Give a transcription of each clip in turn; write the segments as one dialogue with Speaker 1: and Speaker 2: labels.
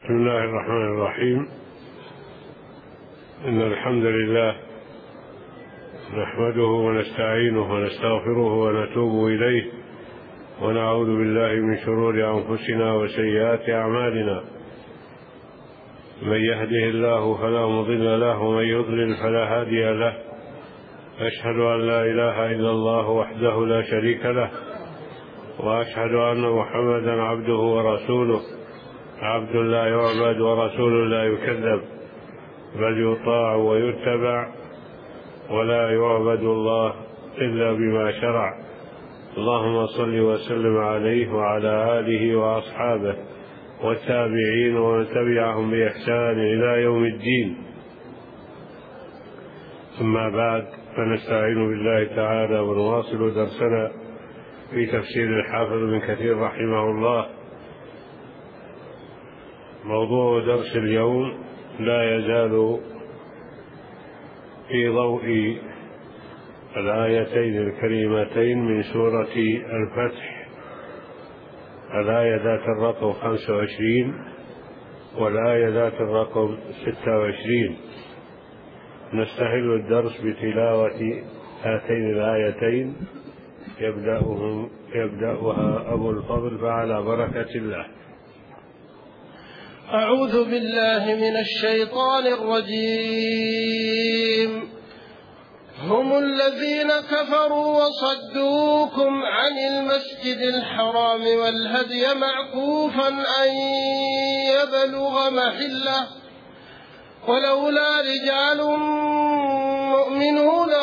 Speaker 1: بسم الله الرحمن الرحيم. إن الحمد لله نحمده ونستعينه ونستغفره ونتوب إليه ونعوذ بالله من شرور أنفسنا وسيئات أعمالنا. من يهده الله فلا مضل له ومن يضلل فلا هادي له. أشهد أن لا إله إلا الله وحده لا شريك له، وأشهد أن محمدا عبده ورسوله، عبد لا يعبد ورسول لا يكذب، بل يطاع ويتبع، ولا يعبد الله إلا بما شرع. اللهم صل وسلم عليه وعلى آله وأصحابه والتابعين ومن تبعهم بإحسان إلى يوم الدين. أما بعد، فنستعين بالله تعالى ونواصل درسنا في تفسير الحافظ ابن كثير رحمه الله. موضوع درس اليوم لا يزال في ضوء الآيتين الكريمتين من سورة الفتح، الآية ذات الرقم 25 والآية ذات الرقم 26. نستهل الدرس بتلاوة هاتين الآيتين يبدأها أبو الفضل، فعلى بركة الله.
Speaker 2: أعوذ بالله من الشيطان الرجيم. هم الذين كفروا وصدوكم عن المسجد الحرام والهدي معكوفا أن يبلغ محله، ولولا رجال مؤمنون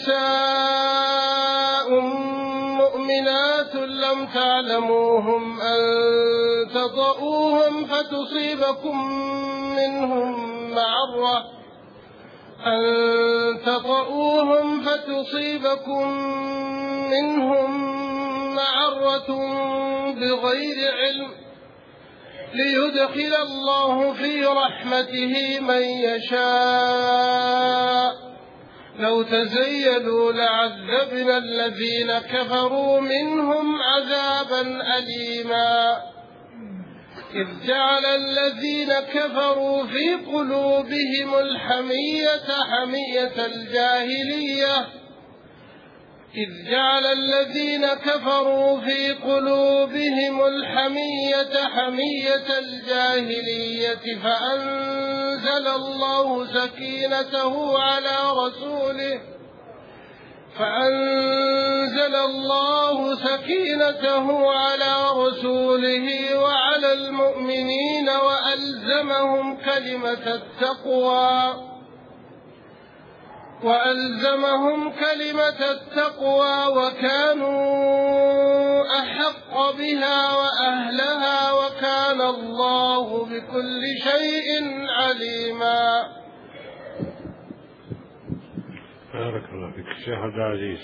Speaker 2: ونساء مؤمنات لم تعلموهم أن تطؤوهم فتصيبكم منهم معرة بغير علم، ليدخل الله في رحمته من يشاء. لو تزيلوا لعذبنا الذين كفروا منهم عذابا أليما. إذ جعل الذين كفروا في قلوبهم الحمية حمية الجاهلية فأنزل الله سكينته على رسوله وعلى المؤمنين وألزمهم كلمة التقوى وكانوا أحق بها وأهلها، وكان الله بكل شيء عليما.
Speaker 1: بارك الله فيك شيخ عبد العزيز.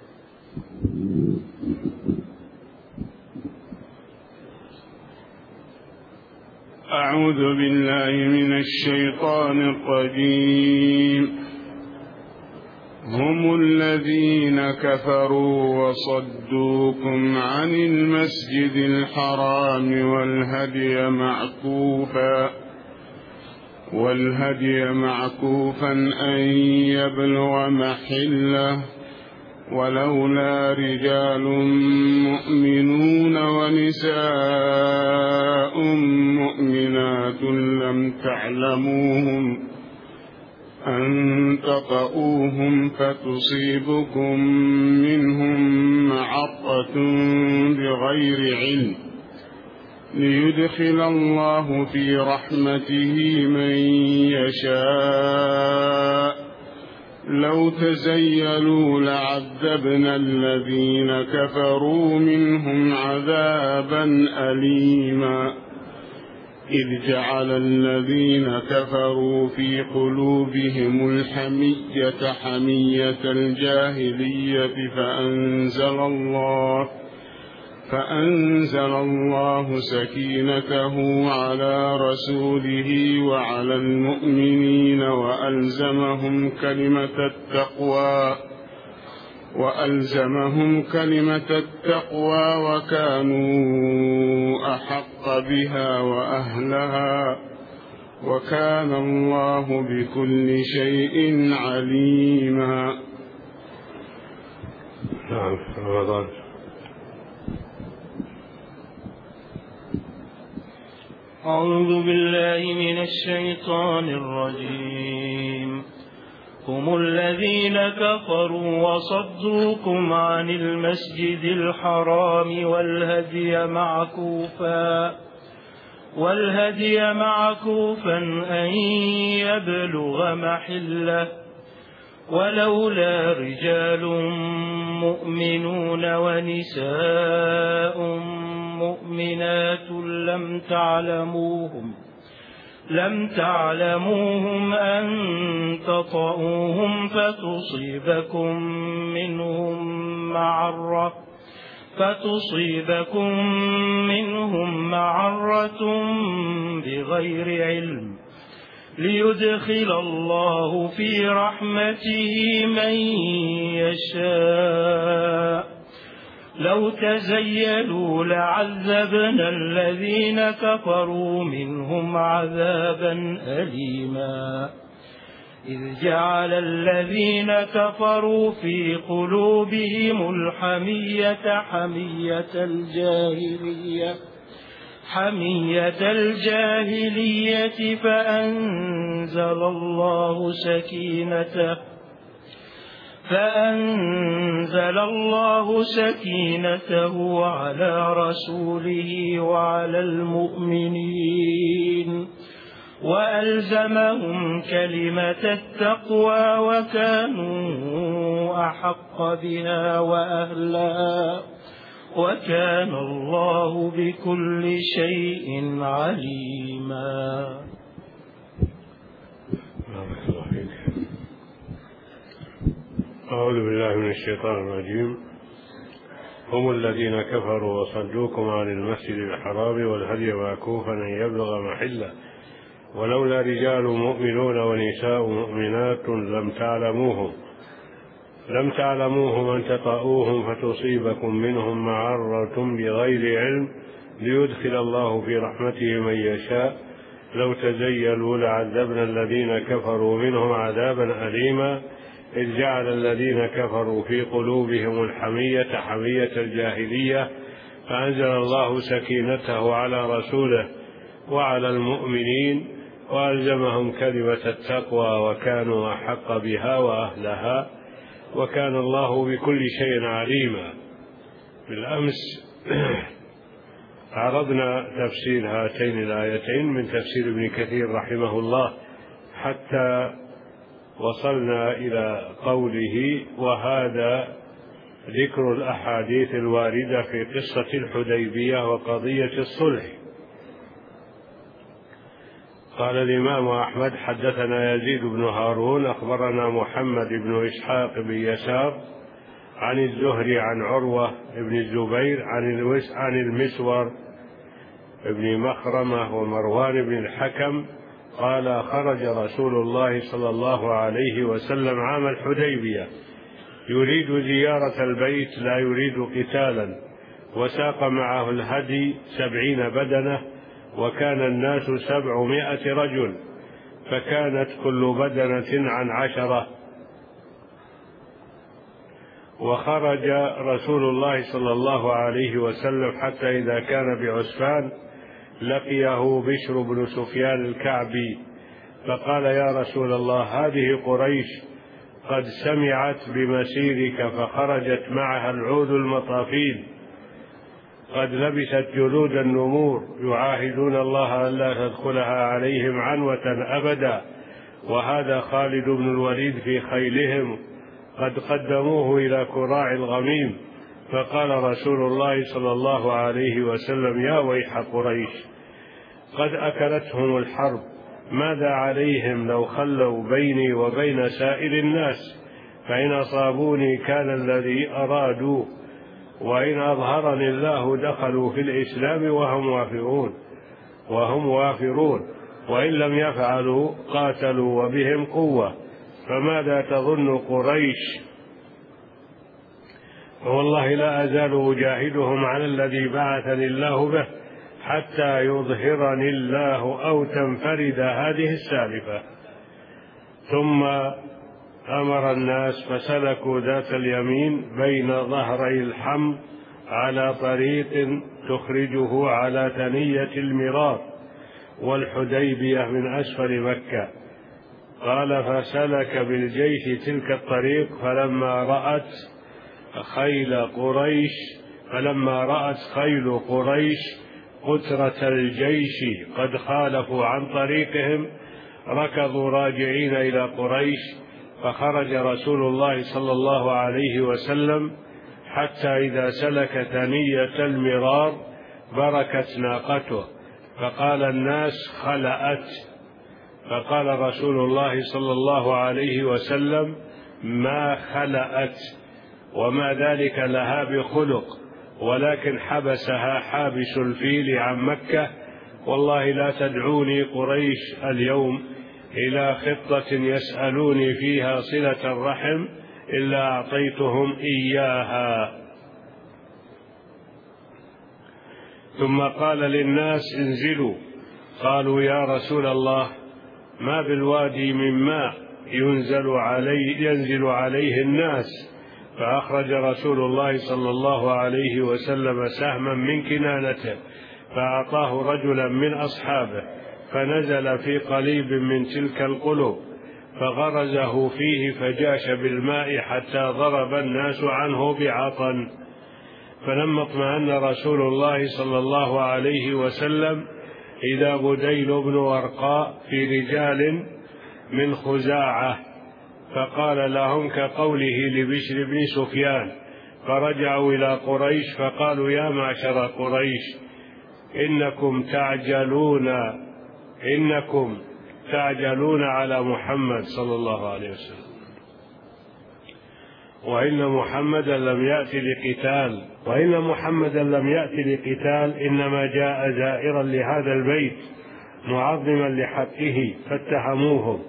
Speaker 3: أعوذ بالله من الشيطان الرجيم. هم الذين كفروا وصدوكم عن المسجد الحرام والهدي معكوفا أن يبلغ محله، ولولا رجال مؤمنون ونساء مؤمنات لم تعلموهم أن تطؤوهم فتصيبكم منهم معرة بغير علم، ليدخل الله في رحمته من يشاء. لو تزيلوا لعذبنا الذين كفروا منهم عذابا أليما. إذ جعل الذين كفروا في قلوبهم الحمية حمية الجاهلية فأنزل الله سكينته على رسوله وعلى المؤمنين وألزمهم كلمة التقوى وكانوا أحق بها وأهلها وكان الله بكل شيء عليما.
Speaker 1: نعم. رمضان.
Speaker 4: أعوذ بالله من الشيطان الرجيم. هم الذين كفروا وصدوكم عن المسجد الحرام والهدي معكوفا أن يبلغ محله ولولا رجال مؤمنون ونساء مؤمنات لم تعلموهم أن تطؤوهم فتصيبكم منهم معرة بغير علم ليدخل الله في رحمته من يشاء. لو تزيلوا لعذبنا الذين كفروا منهم عذابا أليما. إذ جعل الذين كفروا في قلوبهم الحمية حمية الجاهلية فأنزل الله سكينته على رسوله وعلى المؤمنين وألزمهم كلمة التقوى وكانوا أحق بها وأهلها وكان الله بكل شيء عليما.
Speaker 1: أعوذ بالله من الشيطان الرجيم. هم الذين كفروا وصدوكم عن المسجد الحرام والهدي معكوفا أن يبلغ محله ولولا رجال مؤمنون ونساء مؤمنات لم تعلموهم أن تطؤوهم فتصيبكم منهم معرة بغير علم ليدخل الله في رحمته من يشاء. لو تزيلوا لعذبنا الذين كفروا منهم عذابا أليما. إذ جعل الذين كفروا في قلوبهم الحمية حمية الجاهلية فأنزل الله سكينته على رسوله وعلى المؤمنين وألزمهم كلمة التقوى وكانوا أحق بها وأهلها وكان الله بكل شيء عليما. بالأمس عرضنا تفسير هاتين الآيتين من تفسير ابن كثير رحمه الله حتى وصلنا إلى قوله وهذا ذكر الأحاديث الواردة في قصة الحديبية وقضية الصلح. قال الإمام أحمد حدثنا يزيد بن هارون أخبرنا محمد بن إسحاق بن يسار عن الزهري عن عروة بن الزبير عن المسور بن مخرمة ومروان بن الحكم قال خرج رسول الله صلى الله عليه وسلم عام الحديبية يريد زيارة البيت لا يريد قتالا وساق معه الهدي 70 بدنة وكان الناس 700 رجل فكانت كل بدنة عن 10. وخرج رسول الله صلى الله عليه وسلم حتى إذا كان بعسفان لقيه بشر بن سفيان الكعبي فقال يا رسول الله هذه قريش قد سمعت بمسيرك فخرجت معها العود المطافيل قد لبست جلود النمور يعاهدون الله ألا تدخلها عليهم عنوة أبدا وهذا خالد بن الوليد في خيلهم قد قدموه إلى كراع الغميم. فقال رسول الله صلى الله عليه وسلم يا ويح قريش قد أكلتهم الحرب ماذا عليهم لو خلوا بيني وبين سائر الناس فإن أصابوني كان الذي أرادوا وإن أظهرني الله دخلوا في الإسلام وهم وافرون وإن لم يفعلوا قاتلوا وبهم قوة فماذا تظن قريش والله لا أزال أجاهدهم على الذي بعثني الله به حتى يظهرني الله أو تنفرد هذه السالفة. ثم أمر الناس فسلكوا ذات اليمين بين ظهري الحمر على طريق تخرجه على ثنية المرار والحديبية من أسفل مكة. قال فسلك بالجيش تلك الطريق فلما رأت خيل قريش قترة الجيش قد خالفوا عن طريقهم ركضوا راجعين إلى قريش. فخرج رسول الله صلى الله عليه وسلم حتى إذا سلك ثنية المرار بركت ناقته فقال الناس خلأت. فقال رسول الله صلى الله عليه وسلم ما خلأت وما ذلك لها بخلق ولكن حبسها حابس الفيل عن مكة. والله لا تدعوني قريش اليوم إلى خطة يسألوني فيها صلة الرحم إلا أعطيتهم إياها. ثم قال للناس انزلوا. قالوا يا رسول الله ما بالوادي من ماء ينزل عليه الناس. فأخرج رسول الله صلى الله عليه وسلم سهما من كنانته فأعطاه رجلا من أصحابه فنزل في قليب من تلك القلوب فغرزه فيه فجاش بالماء حتى ضرب الناس عنه بعطن. فلما اطمأن رسول الله صلى الله عليه وسلم إذا بديل بن ورقاء في رجال من خزاعة فقال لهم كقوله لبشر بن سفيان. فرجعوا إلى قريش فقالوا يا معشر قريش إنكم تعجلون على محمد صلى الله عليه وسلم وإن محمدا لم يأت لقتال إنما جاء زائرا لهذا البيت معظما لحقه فاتهموهم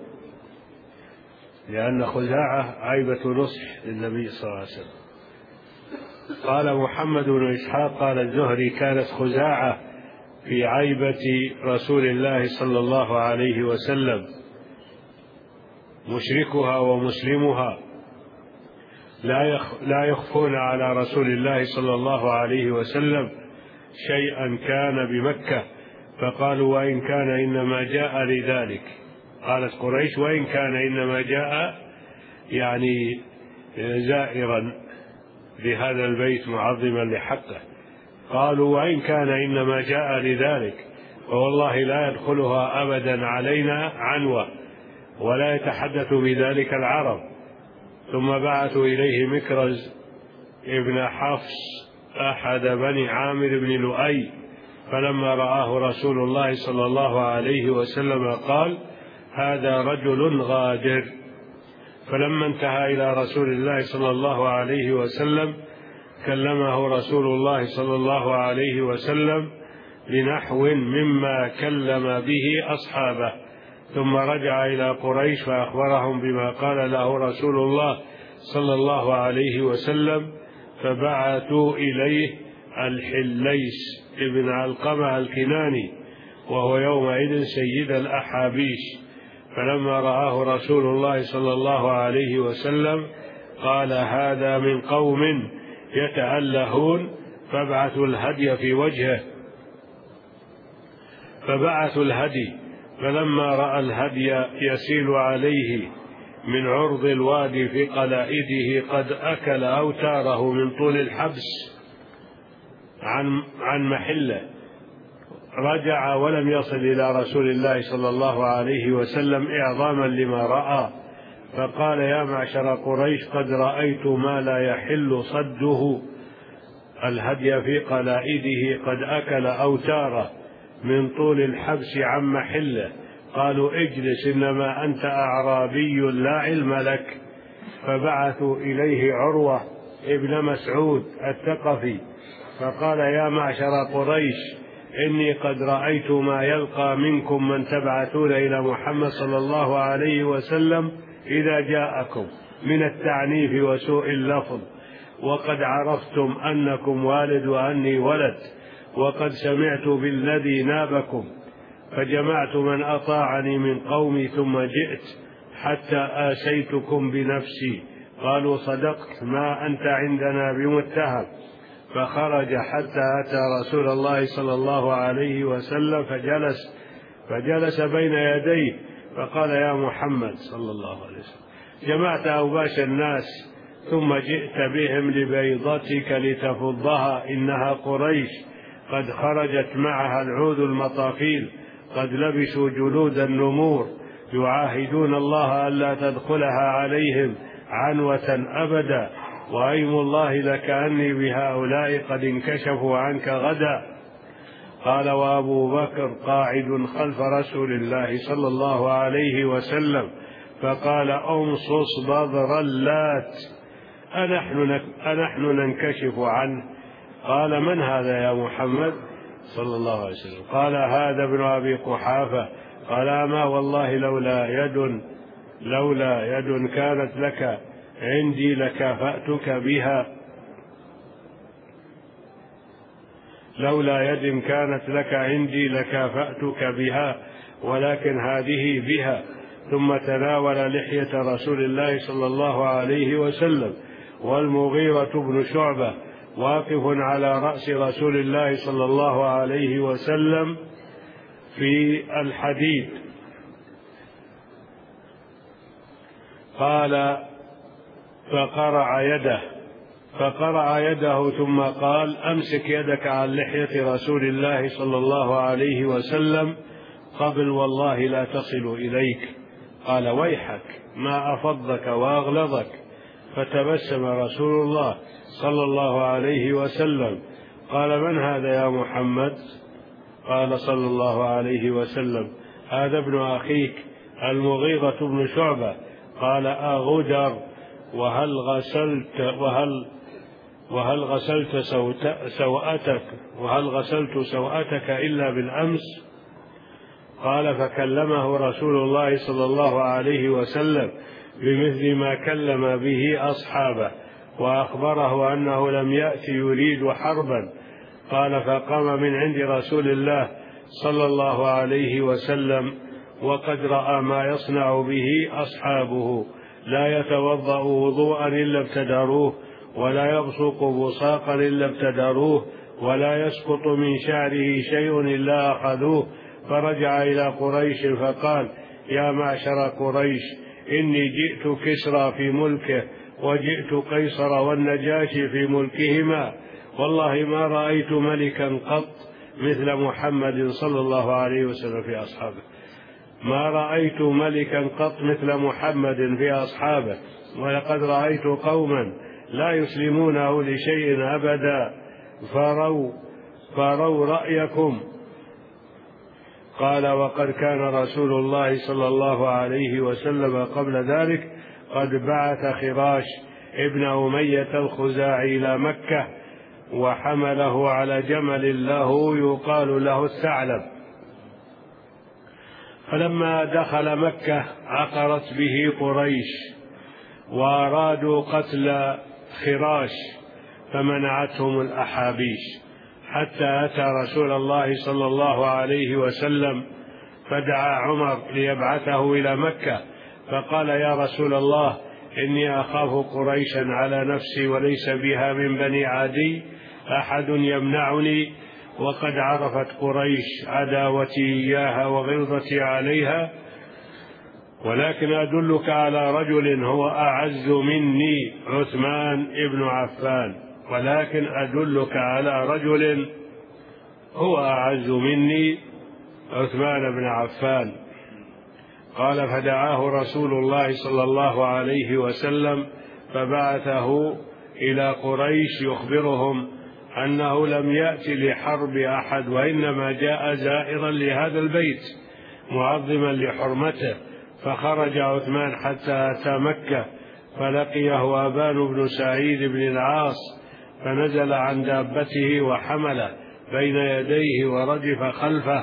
Speaker 1: لأن خزاعة عيبة نصح للنبي صلى الله عليه وسلم. قال محمد بن إسحاق قال الزهري كانت خزاعة في عيبة رسول الله صلى الله عليه وسلم مشركها ومسلمها لا يخفون على رسول الله صلى الله عليه وسلم شيئا كان بمكة. فقالوا وإن كان إنما جاء لذلك. قالت قريش وإن كان إنما جاء يعني زائرا لهذا البيت معظما لحقه. قالوا وإن كان إنما جاء لذلك فوالله لا يدخلها أبدا علينا عنوة ولا يتحدث بذلك العرب. ثم بعثوا إليه مكرز ابن حفص أحد بني عامر بن لؤي فلما رآه رسول الله صلى الله عليه وسلم قال هذا رجل غادر. فلما انتهى إلى رسول الله صلى الله عليه وسلم كلمه رسول الله صلى الله عليه وسلم بنحو مما كلم به أصحابه. ثم رجع إلى قريش فأخبرهم بما قال له رسول الله صلى الله عليه وسلم فبعثوا إليه الحليس ابن علقمة الكناني وهو يومئذ سيد الأحابيش. فلما رآه رسول الله صلى الله عليه وسلم قال هذا من قوم يتألهون فابعثوا الهدي في وجهه. فبعثوا الهدي فلما رأى الهدي يسيل عليه من عرض الوادي في قلائده قد أكل أوتاره من طول الحبس عن محله رجع ولم يصل إلى رسول الله صلى الله عليه وسلم إعظاما لما رأى. فقال يا معشر قريش قد رأيت ما لا يحل صده الهدي في قلائده قد أكل أوتاره من طول الحبس عن محله. قالوا اجلس إنما أنت أعرابي لا علم لك. فبعثوا إليه عروة ابن مسعود الثقفي فقال يا معشر قريش إني قد رأيت ما يلقى منكم من تبعثون إلى محمد صلى الله عليه وسلم إذا جاءكم من التعنيف وسوء اللفظ وقد عرفتم أنكم والد وأني ولد، وقد سمعت بالذي نابكم، فجمعت من أطاعني من قومي ثم جئت حتى آسيتكم بنفسي. قالوا صدقت، ما أنت عندنا بمتهم. فخرج حتى أتى رسول الله صلى الله عليه وسلم فجلس بين يديه فقال: يا محمد صلى الله عليه وسلم، جمعت أوباش الناس ثم جئت بهم لبيضتك لتفضها، إنها قريش قد خرجت معها العود المطافيل، قد لبسوا جلود النمور، يعاهدون الله ألا تدخلها عليهم عنوة أبدا، وأيم الله لكأني بهؤلاء قد انكشفوا عنك غدا. قال: وأبو بكر قاعد خلف رسول الله صلى الله عليه وسلم فقال: أمصص بذر اللات، أنحن ننكشف عنه؟ قال: من هذا يا محمد صلى الله عليه وسلم؟ قال: هذا ابن أبي قحافة. قال: أما والله لولا يد كانت لك عندي لكافأتك بها، لولا يد كانت لك عندي لكافأتك بها، ولكن هذه بها. ثم تناول لحية رسول الله صلى الله عليه وسلم، والمغيرة بن شعبة واقف على رأس رسول الله صلى الله عليه وسلم في الحديد. قال: فقرع يده ثم قال: أمسك يدك عن لحية رسول الله صلى الله عليه وسلم قبل والله لا تصل إليك. قال: ويحك، ما أفضك وأغلظك. فتبسم رسول الله صلى الله عليه وسلم. قال: من هذا يا محمد؟ قال صلى الله عليه وسلم: هذا ابن أخيك المغيرة بن شعبة. قال: أغدر، وهل غسلت سوءتك إلا بالأمس؟ قال: فكلمه رسول الله صلى الله عليه وسلم بمثل ما كلم به أصحابه، وأخبره أنه لم يأتي يريد حربا. قال: فقام من عند رسول الله صلى الله عليه وسلم وقد رأى ما يصنع به أصحابه، لا يتوضأ وضوءا إلا ابتدروه، ولا يبصق بصاقا إلا ابتدروه، ولا يسقط من شعره شيء إلا أخذوه. فرجع إلى قريش فقال: يا معشر قريش، إني جئت كسرى في ملكه، وجئت قيصر والنجاشي في ملكهما، والله ما رأيت ملكا قط مثل محمد صلى الله عليه وسلم في أصحابه، ما رأيت ملكا قط مثل محمد في أصحابه، ولقد رأيت قوما لا يسلمونه لشيء أبدا، فروا رأيكم. قال: وقد كان رسول الله صلى الله عليه وسلم قبل ذلك قد بعث خراش ابن أمية الخزاعي إلى مكة، وحمله على جمل له يقال له الثعلب. فلما دخل مكة عقرت به قريش وأرادوا قتل خراش، فمنعتهم الأحابيش، حتى أتى رسول الله صلى الله عليه وسلم فدعا عمر ليبعثه إلى مكة، فقال: يا رسول الله، إني أخاف قريشا على نفسي، وليس بها من بني عدي أحد يمنعني، وقد عرفت قريش عداوتي إياها وغلظتي عليها، ولكن أدلك على رجل هو أعز مني، عثمان ابن عفان، ولكن أدلك على رجل هو أعز مني، عثمان بن عفان. قال: فدعاه رسول الله صلى الله عليه وسلم فبعثه إلى قريش يخبرهم أنه لم يأتي لحرب أحد، وإنما جاء زائرا لهذا البيت معظما لحرمته. فخرج عثمان حتى أتى مكة، فلقيه أبان بن سعيد بن العاص، فنزل عن دابته وحمله بين يديه وردف خلفه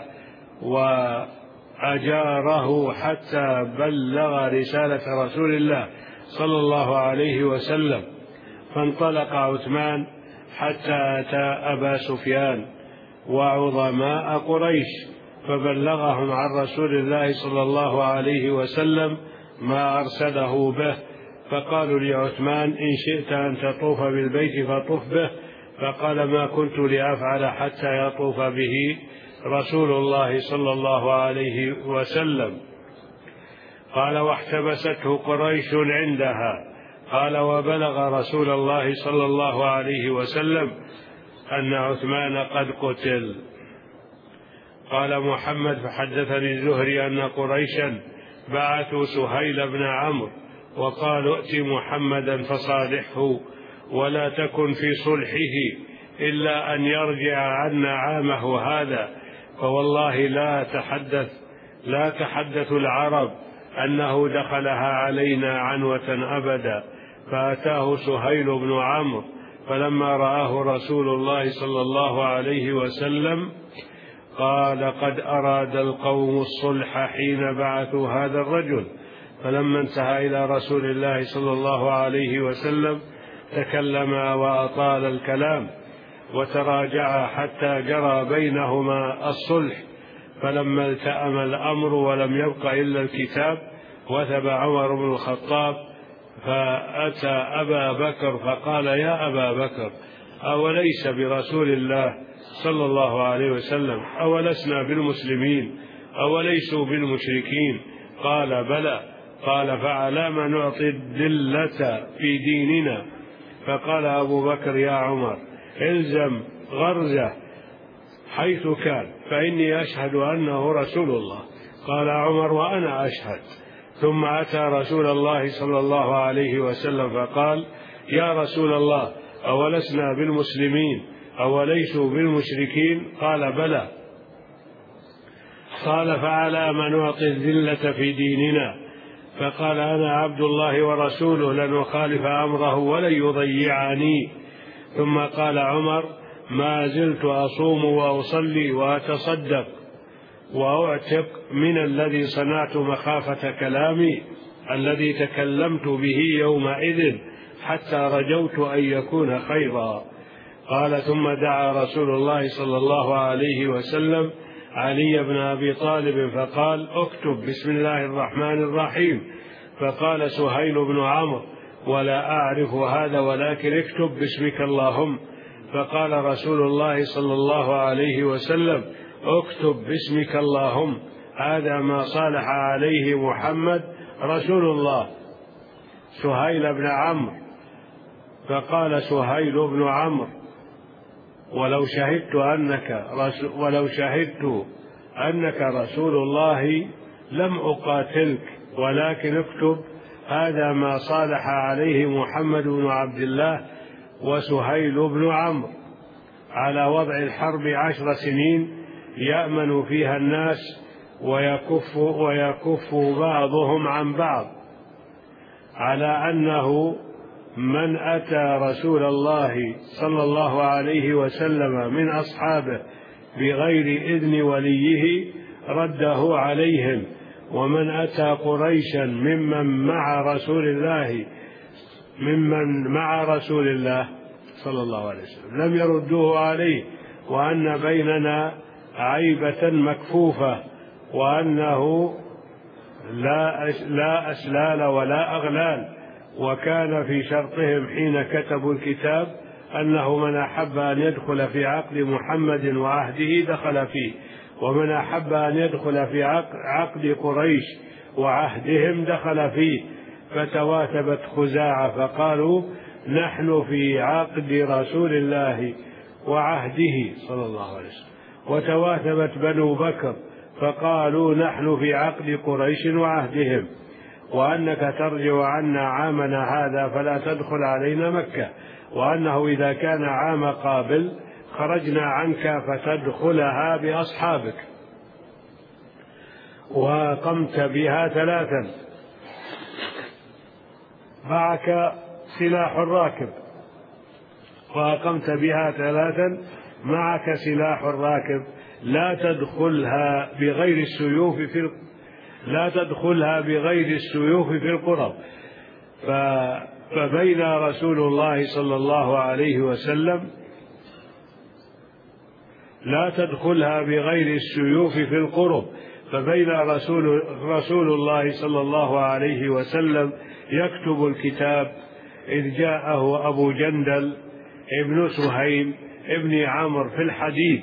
Speaker 1: وأجاره حتى بلغ رسالة رسول الله صلى الله عليه وسلم. فانطلق عثمان حتى أتى أبا سفيان وعظماء قريش فبلغهم عن رسول الله صلى الله عليه وسلم ما أرسله به، فقالوا لعثمان: إن شئت أن تطوف بالبيت فطف به. فقال: ما كنت لأفعل حتى يطوف به رسول الله صلى الله عليه وسلم. قال: واحتبسته قريش عندها. قال: وبلغ رسول الله صلى الله عليه وسلم أن عثمان قد قتل. قال محمد: فحدثني الزهري أن قريشا بعثوا سهيل بن عمرو وقالوا: ائت محمدا فصالحه ولا تكن في صلحه إلا أن يرجع عنا عامه هذا، فوالله لا تحدث العرب أنه دخلها علينا عنوة أبدا. فأتاه سهيل بن عمرو فلما رآه رسول الله صلى الله عليه وسلم قال: قد أراد القوم الصلح حين بعثوا هذا الرجل. فلما انتهى إلى رسول الله صلى الله عليه وسلم تكلما وأطال الكلام وتراجعا حتى جرى بينهما الصلح. فلما التأم الأمر ولم يبق إلا الكتاب وثب عمر بن الخطاب فأتى أبا بكر فقال: يا أبا بكر، أوليس برسول الله صلى الله عليه وسلم؟ أولسنا بالمسلمين؟ أوليسوا بالمشركين؟ قال: بلى. قال: فعلى ما نعطي الذلة في ديننا؟ فقال أبو بكر: يا عمر، الزم غرزه حيث كان فإني أشهد أنه رسول الله. قال عمر: وأنا أشهد. ثم أتى رسول الله صلى الله عليه وسلم فقال: يا رسول الله، أولسنا بالمسلمين؟ أوليسوا بالمشركين؟ قال: بلى. قال: فعلى ما نعطي الذلة في ديننا؟ فقال: أنا عبد الله ورسوله، لن أخالف أمره ولن يضيعني. ثم قال عمر: ما زلت أصوم وأصلي وأتصدق وأعتق من الذي صنعت مخافة كلامي الذي تكلمت به يومئذ حتى رجوت أن يكون خيرا. قال: ثم دعا رسول الله صلى الله عليه وسلم علي بن أبي طالب فقال: اكتب بسم الله الرحمن الرحيم. فقال سهيل بن عمرو: ولا أعرف هذا، ولكن اكتب باسمك اللهم. فقال رسول الله صلى الله عليه وسلم: اكتب باسمك اللهم، هذا ما صالح عليه محمد رسول الله. سهيل بن عمرو. فقال سهيل بن عمرو: ولو شهدت أنك رسول الله لم أقاتلك، ولكن اكتب هذا ما صالح عليه محمد بن عبد الله وسهيل بن عمرو على وضع الحرب 10 سنين يأمن فيها الناس ويكف بعضهم عن بعض، على أنه من أتى رسول الله صلى الله عليه وسلم من أصحابه بغير إذن وليه رده عليهم، ومن أتى قريشا ممن مع رسول الله صلى الله عليه وسلم لم يردوه عليه، وأن بيننا عيبة مكفوفة، وأنه لا أسلال ولا أغلال. وكان في شرطهم حين كتبوا الكتاب أنه من أحب أن يدخل في عقد محمد وعهده دخل فيه، ومن أحب أن يدخل في عقد قريش وعهدهم دخل فيه. فتواتبت خزاعة فقالوا: نحن في عقد رسول الله وعهده صلى الله عليه وسلم. وتواتبت بنو بكر فقالوا: نحن في عقد قريش وعهدهم، وأنك ترجع عنا عامنا هذا فلا تدخل علينا مكة، وأنه إذا كان عام قابل خرجنا عنك فتدخلها بأصحابك. وقمت بها 3 معك سلاح الراكب، وأقمت بها 3 معك سلاح الراكب، لا تدخلها بغير السيوف في القرب. فبين رسول الله صلى الله عليه وسلم لا تدخلها بغير السيوف في القرب، فبين رسول الله صلى الله عليه وسلم يكتب الكتاب إذ جاءه أبو جندل ابن سهيم ابن عمرو في الحديد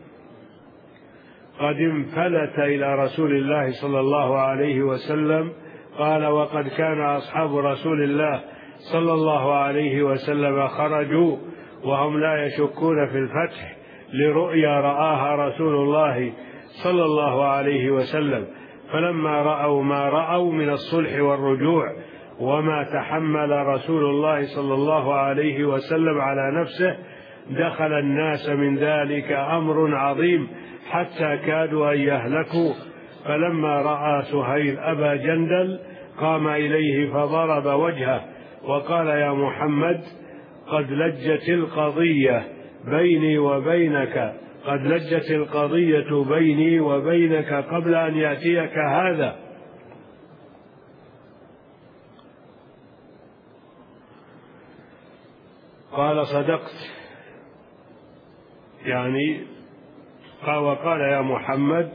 Speaker 1: قد انفلت إلى رسول الله صلى الله عليه وسلم. قال: وقد كان أصحاب رسول الله صلى الله عليه وسلم خرجوا وهم لا يشكون في الفتح لرؤيا رآها رسول الله صلى الله عليه وسلم، فلما رأوا ما رأوا من الصلح والرجوع وما تحمل رسول الله صلى الله عليه وسلم على نفسه دخل الناس من ذلك أمر عظيم حتى كادوا أن يهلكوا. فلما رأى سهيل أبا جندل قام إليه فضرب وجهه وقال: يا محمد، قد لجت القضية بيني وبينك قبل أن يأتيك هذا. قال: صدقت، يعني وقال: يا محمد،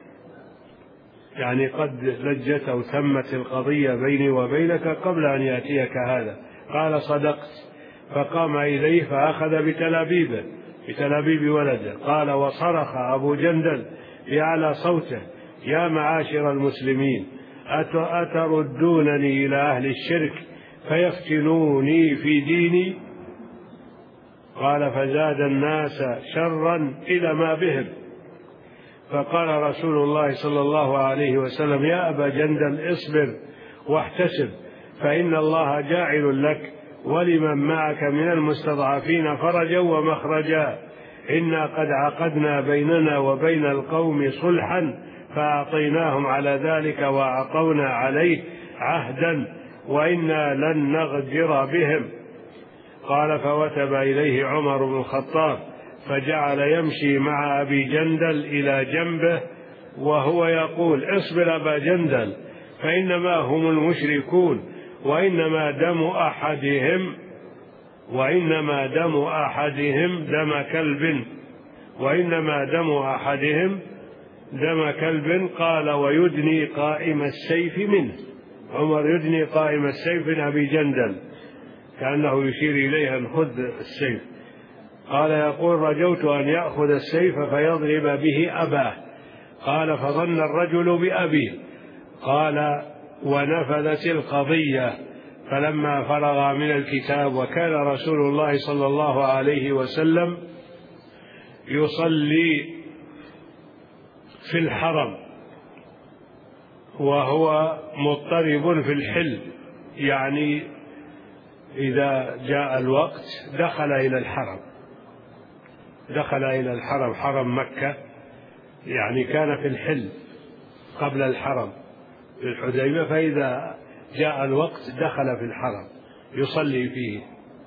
Speaker 1: يعني قد لجت أو تمت القضية بيني وبينك قبل أن يأتيك هذا. قال: صدقت. فقام إليه فأخذ بتلابيب ولده. قال: وصرخ أبو جندل بأعلى صوته: يا معاشر المسلمين، أتردونني إلى أهل الشرك فيفتنوني في ديني؟ قال: فزاد الناس شرا إلى ما بهم. فقال رسول الله صلى الله عليه وسلم: يا أبا جندل، اصبر واحتسب، فإن الله جاعل لك ولمن معك من المستضعفين فرجا ومخرجا. إنا قد عقدنا بيننا وبين القوم صلحا فأعطيناهم على ذلك وأعطونا عليه عهدا، وإنا لن نغدر بهم. قال: فوتب إليه عمر بن الخطاب فجعل يمشي مع أبي جندل إلى جنبه وهو يقول: اصبر أبا جندل، فإنما هم المشركون، وإنما دم أحدهم دم كلب. قال: ويدني قائم السيف منه. عمر يدني قائم السيف من أبي جندل كأنه يشير إليه أن خذ السيف. قال: يقول: رجوت أن يأخذ السيف فيضرب به أباه. قال: فظن الرجل بأبيه. قال: ونفذت القضية. فلما فرغ من الكتاب وكان رسول الله صلى الله عليه وسلم يصلي في الحرم وهو مضطرب في الحل، يعني إذا جاء الوقت دخل إلى الحرم حرم مكة، يعني كان في الحل قبل الحرم في الحديبية، فإذا جاء الوقت دخل في الحرم يصلي فيه.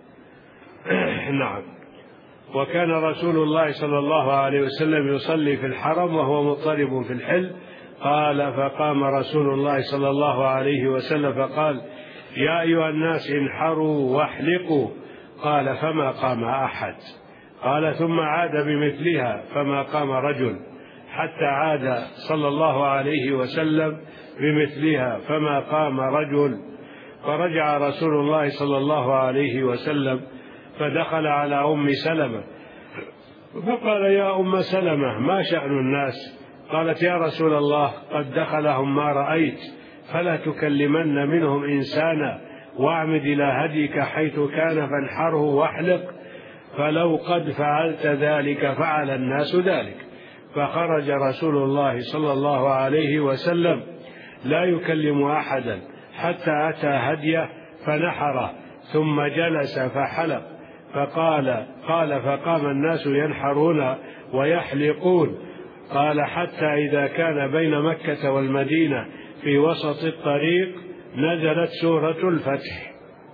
Speaker 1: نعم. وكان رسول الله صلى الله عليه وسلم يصلي في الحرم وهو مضطرب في الحل. قال: فقام رسول الله صلى الله عليه وسلم فقال: يا أيها الناس، انحروا واحلقوا. قال: فما قام أحد. قال: ثم عاد بمثلها فما قام رجل، حتى عاد صلى الله عليه وسلم بمثلها فما قام رجل. فرجع رسول الله صلى الله عليه وسلم فدخل على أم سلمة فقال: يا أم سلمة، ما شأن الناس؟ قالت: يا رسول الله، قد دخلهم ما رأيت، فلا تكلمن منهم إنسانا، واعمد إلى هديك حيث كان فانحره واحلق، فلو قد فعلت ذلك فعل الناس ذلك. فخرج رسول الله صلى الله عليه وسلم لا يكلم أحدا حتى أتى هديه فنحره، ثم جلس فحلق. قال: فقام الناس ينحرون ويحلقون. قال: حتى إذا كان بين مكة والمدينة في وسط الطريق نزلت سورة الفتح.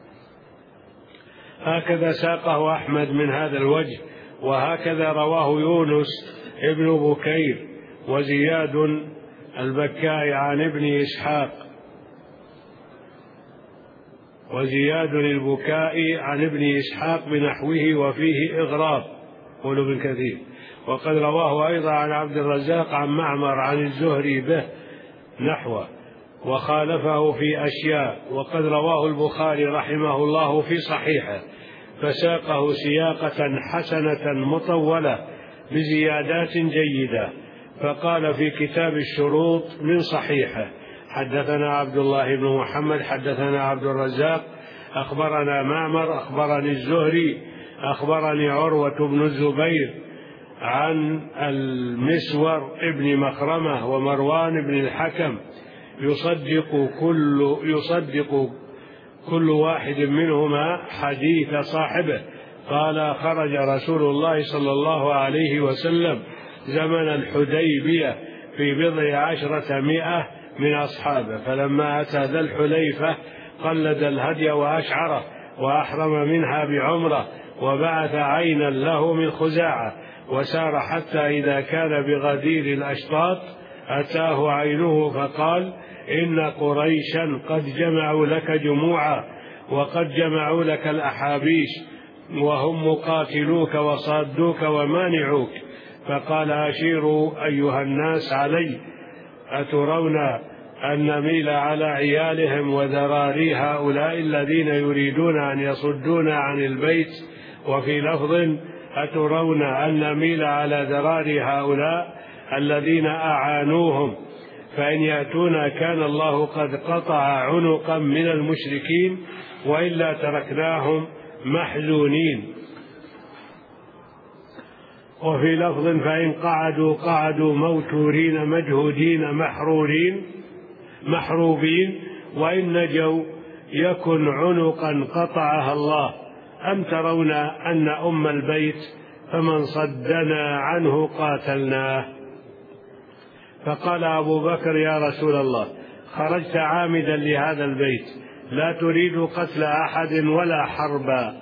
Speaker 1: هكذا ساقه أحمد من هذا الوجه، وهكذا رواه يونس ابن بكير وزياد البكاء عن ابن إسحاق. وزياد البكاء عن ابن إسحاق بنحوه وفيه إغراب قول ابن كثير. وقد رواه أيضا عن عبد الرزاق عن معمر عن الزهري به نحوه وخالفه في أشياء. وقد رواه البخاري رحمه الله في صحيحه فساقه سياقة حسنة مطولة بزيادات جيدة، فقال في كتاب الشروط من صحيحه: حدثنا عبد الله بن محمد حدثنا عبد الرزاق أخبرنا معمر أخبرني الزهري أخبرني عروة بن الزبير عن المسور ابن مخرمة ومروان بن الحكم يصدق كل واحد منهما حديث صاحبه. قال: خرج رسول الله صلى الله عليه وسلم زمن الحديبية في 100 من أصحابه، فلما أتى ذا الحليفة قلد الهدي وأشعره وأحرم منها بعمرة وبعث عينا له من خزاعة، وسار حتى إذا كان بغدير الأشطاط أتاه عينه فقال: إن قريشا قد جمعوا لك جموعا وقد جمعوا لك الأحابيش وهم مقاتلوك وصادوك ومانعوك. فقال: أشيروا أيها الناس علي، أترون أن نميل على عيالهم وذراري هؤلاء الذين يريدون أن يصدونا عن البيت؟ وفي لفظ: أترون أن نميل على ذراري هؤلاء الذين أعانوهم، فإن يأتونا كان الله قد قطع عنقا من المشركين وإلا تركناهم محزونين. وفي لفظ: فإن قعدوا موتورين مجهودين محروبين، وإن نجوا يكن عنقا قطعها الله. أم ترون أن أم البيت فمن صدنا عنه قاتلناه؟ فقال أبو بكر: يا رسول الله، خرجت عامدا لهذا البيت لا تريد قتل أحد ولا حربا،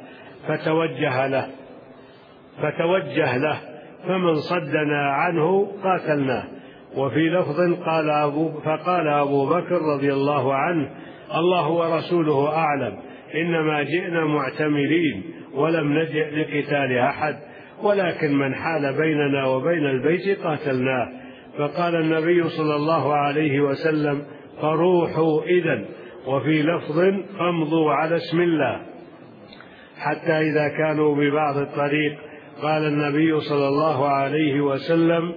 Speaker 1: فتوجه له فمن صدنا عنه قاتلناه. وفي لفظ فقال أبو بكر رضي الله عنه: الله ورسوله أعلم، إنما جئنا معتمرين ولم نجئ لقتال أحد، ولكن من حال بيننا وبين البيت قاتلناه. فقال النبي صلى الله عليه وسلم: فروحوا إذن. وفي لفظ: فامضوا على اسم الله. حتى إذا كانوا ببعض الطريق قال النبي صلى الله عليه وسلم: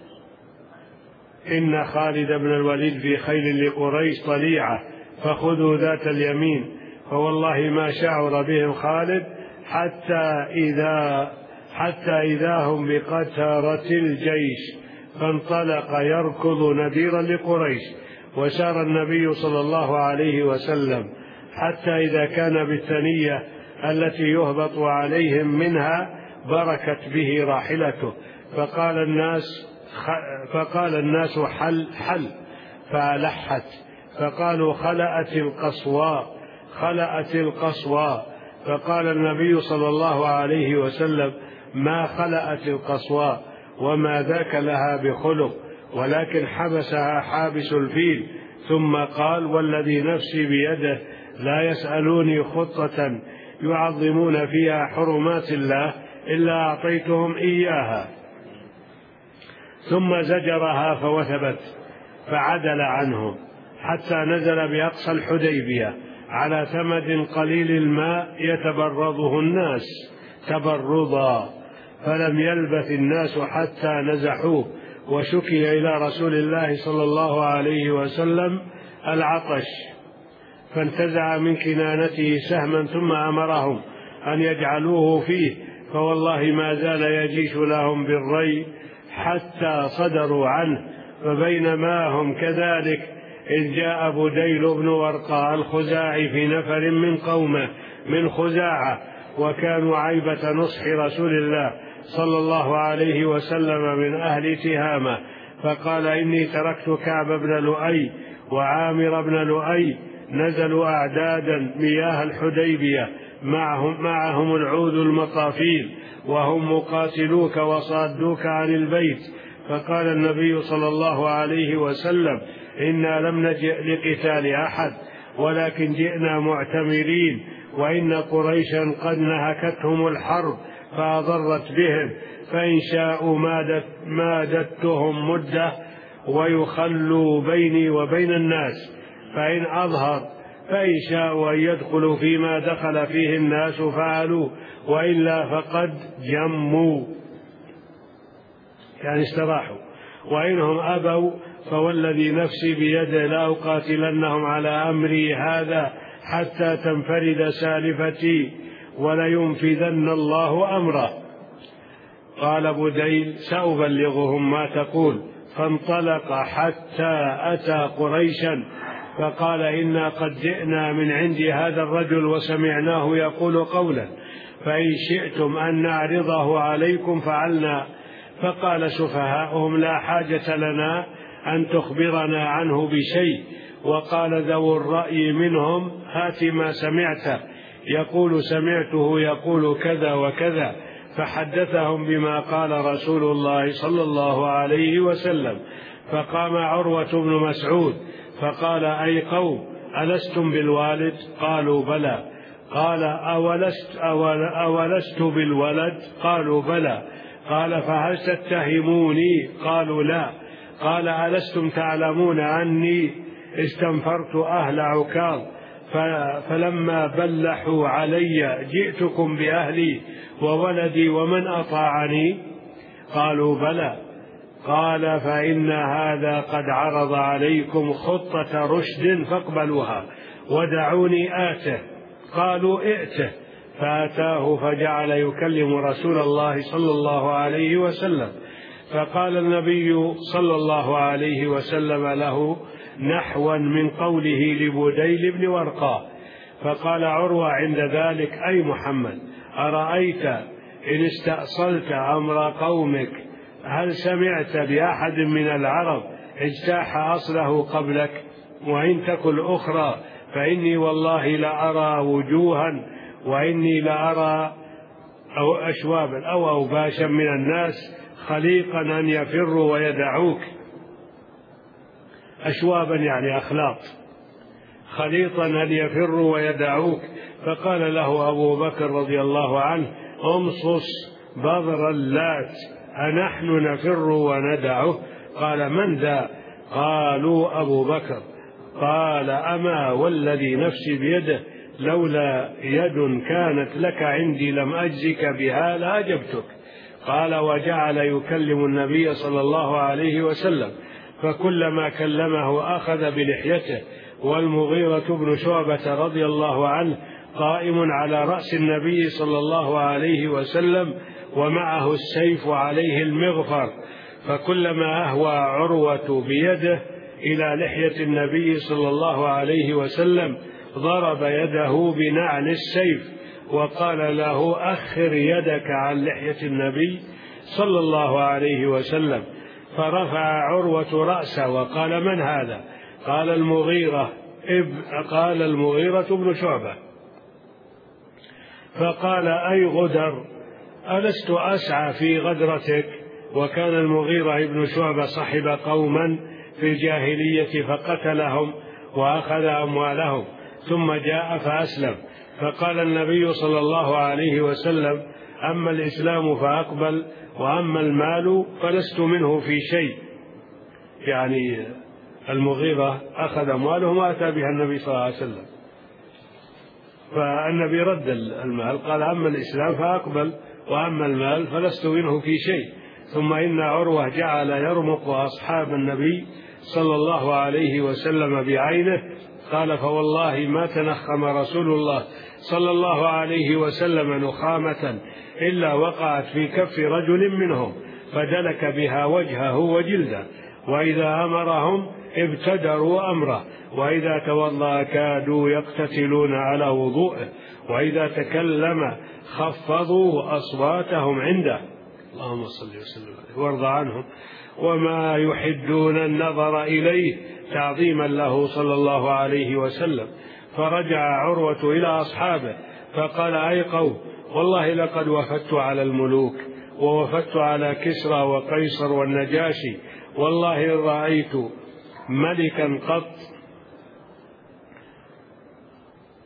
Speaker 1: إن خالد بن الوليد في خيل لقريش طليعة فخذوا ذات اليمين. فوالله ما شعر بهم خالد حتى إذا هم بقترة الجيش، فانطلق يركض نذيرا لقريش. وسار النبي صلى الله عليه وسلم حتى إذا كان بالثنية التي يهبط عليهم منها بركت به راحلته، فقال الناس: حل فألحت، فقالوا: خلأت القصوى. فقال النبي صلى الله عليه وسلم: ما خلأت القصوى وما ذاك لها بخلق، ولكن حبسها حابس الفيل. ثم قال: والذي نفسي بيده لا يسألوني خطة يعظمون فيها حرمات الله إلا أعطيتهم إياها. ثم زجرها فوثبت فعدل عنهم حتى نزل بأقصى الحديبية على ثمد قليل الماء يتبرضه الناس تبرضا، فلم يلبث الناس حتى نزحوه، وشكي إلى رسول الله صلى الله عليه وسلم العطش، فانتزع من كنانته سهما ثم أمرهم أن يجعلوه فيه، فوالله ما زال يجيش لهم بالري حتى صدروا عنه. فبينما هم كذلك إذ جاء بديل بن ورقاء الخزاعي في نفر من قومه من خزاعة، وكانوا عيبة نصح رسول الله صلى الله عليه وسلم من أهل تهامة، فقال: إني تركت كعب بن لؤي وعامر بن لؤي نزلوا أعدادا مياه الحديبية معهم العود المطافيل، وهم مقاتلوك وصادوك عن البيت. فقال النبي صلى الله عليه وسلم: إنا لم نجئ لقتال أحد، ولكن جئنا معتمرين، وإن قريشا قد نهكتهم الحرب فأضرت بهم، فإن شاءوا مادتهم مدة ويخلوا بيني وبين الناس، فإن أظهر فإن شاءوا أن يدخلوا فيما دخل فيه الناس فعلوا، وإلا فقد جموا يعني استراحوا، وإنهم أبوا فوالذي نفسي بيده لأقاتلنهم على أمري هذا حتى تنفرد سالفتي ولينفذن الله أمره. قال بديل سأبلغهم ما تقول، فانطلق حتى أتى قريشا فقال إنا قد جئنا من عند هذا الرجل وسمعناه يقول قولا، فإن شئتم أن نعرضه عليكم فعلنا. فقال سفهاؤهم لا حاجة لنا أن تخبرنا عنه بشيء. وقال ذو الرأي منهم هات ما سمعت، يقول سمعته يقول كذا وكذا، فحدثهم بما قال رسول الله صلى الله عليه وسلم. فقام عروة بن مسعود فقال أي قوم ألستم بالوالد؟ قالوا بلى. قال أولست بالولد؟ قالوا بلى. قال فهل تتهموني؟ قالوا لا. قال ألستم تعلمون أني استنفرت أهل عكاظ فلما بلحوا علي جئتكم بأهلي وولدي ومن أطاعني؟ قالوا بلى. قال فإن هذا قد عرض عليكم خطة رشد فاقبلوها ودعوني آته. قالوا ائته، فأتاه فجعل يكلم رسول الله صلى الله عليه وسلم. فقال النبي صلى الله عليه وسلم له نحوا من قوله لبديل بن ورقاء. فقال عروة عند ذلك أي محمد أرأيت إن استأصلت أمر قومك هل سمعت بأحد من العرب اجتاح أصله قبلك؟ وإن تكن أخرى فإني والله لأرى وجوها، وإني لأرى أو أشوابا أو أوباشا من الناس خليقا أن يفروا ويدعوك. أشوابا يعني أخلاط، خليطا أن يفروا ويدعوك. فقال له أبو بكر رضي الله عنه امصص بذر اللات أنحن نفر وندعه؟ قال من ذا؟ قالوا أبو بكر. قال أما والذي نفسي بيده لولا يد كانت لك عندي لم أجزك بها لأجبتك. قال وجعل يكلم النبي صلى الله عليه وسلم، فكلما كلمه أخذ بلحيته. والمغيرة بن شعبة رضي الله عنه قائم على رأس النبي صلى الله عليه وسلم ومعه السيف عليه المغفر، فكلما أهوى عروة بيده إلى لحية النبي صلى الله عليه وسلم ضرب يده بنعل السيف وقال له أخر يدك عن لحية النبي صلى الله عليه وسلم. فرفع عروة رأسه وقال من هذا؟ قال المغيرة بن شعبة. فقال أي غدر ألست أسعى في غدرتك؟ وكان المغيرة بن شعبة صحب قوما في الجاهلية فقتلهم وأخذ أموالهم ثم جاء فأسلم. فقال النبي صلى الله عليه وسلم أما الإسلام فأقبل وأما المال فلست منه في شيء. يعني المغيرة أخذ أموالهم وأتى بها النبي صلى الله عليه وسلم، فالنبي رد المال قال أما الإسلام فأقبل وأما المال فلست منه في شيء. ثم إن عروة جعل يرمق أصحاب النبي صلى الله عليه وسلم بعينه. قال فوالله ما تنخم رسول الله صلى الله عليه وسلم نخامة إلا وقعت في كف رجل منهم فدلك بها وجهه وجلده، وإذا أمرهم ابتدروا أمره، وإذا توضأ كادوا يقتتلون على وضوءه، وإذا تكلم خفضوا أصواتهم عنده. اللهم صل وسلم عليه وارض عنهم. وما يحدون النظر إليه تعظيما له صلى الله عليه وسلم. فرجع عروة إلى أصحابه فقال أي قوم والله لقد وفدت على الملوك ووفدت على كسرى وقيصر والنجاشي، والله إن رأيت ملكا قط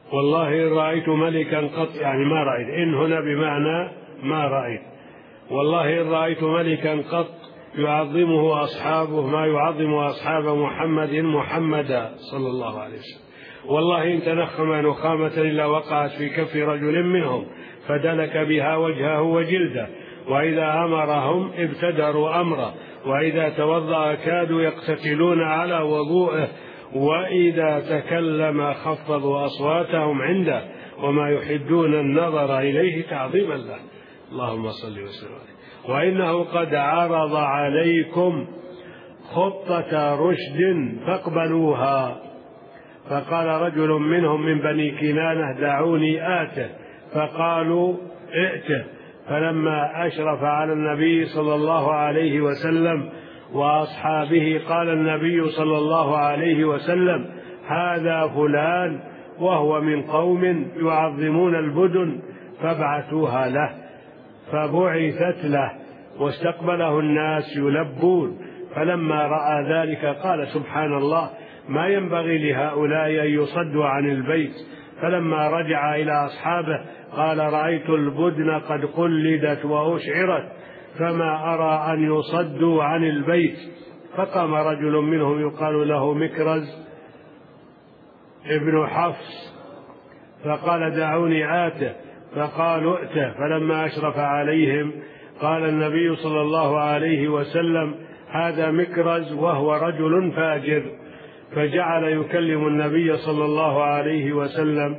Speaker 1: والله إن رأيت ملكا قط، يعني ما رأيت، إن هنا بمعنى ما رأيت. والله إن رأيت ملكا قط يعظمه أصحابه ما يعظم أصحاب محمدا صلى الله عليه وسلم. والله إن تنخم نخامة إلا وقعت في كف رجل منهم فدلك بها وجهه وجلده، وإذا أمرهم ابتدروا أمره، وإذا توضأ كادوا يقتتلون على وضوءه، وإذا تكلم خفضوا أصواتهم عنده، وما يحدون النظر إليه تعظيما له. اللهم صل وسلم عليه. وإنه قد عرض عليكم خطة رشد فاقبلوها. فقال رجل منهم من بني كنانة دعوني آته، فقالوا ائته. فلما أشرف على النبي صلى الله عليه وسلم وأصحابه قال النبي صلى الله عليه وسلم هذا فلان وهو من قوم يعظمون البدن فابعثوها له. فبعثت له واستقبله الناس يلبون. فلما رأى ذلك قال سبحان الله ما ينبغي لهؤلاء أن يصدوا عن البيت. فلما رجع إلى أصحابه قال رأيت البدن قد قلدت وأشعرت فما أرى أن يصدوا عن البيت. فقام رجل منهم يقال له مكرز ابن حفص فقال دعوني آته، فقالوا ائته. فلما أشرف عليهم قال النبي صلى الله عليه وسلم هذا مكرز وهو رجل فاجر. فجعل يكلم النبي صلى الله عليه وسلم،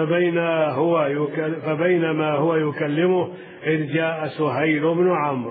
Speaker 1: فبينما هو يكلمه إذ جاء سهيل بن عمرو.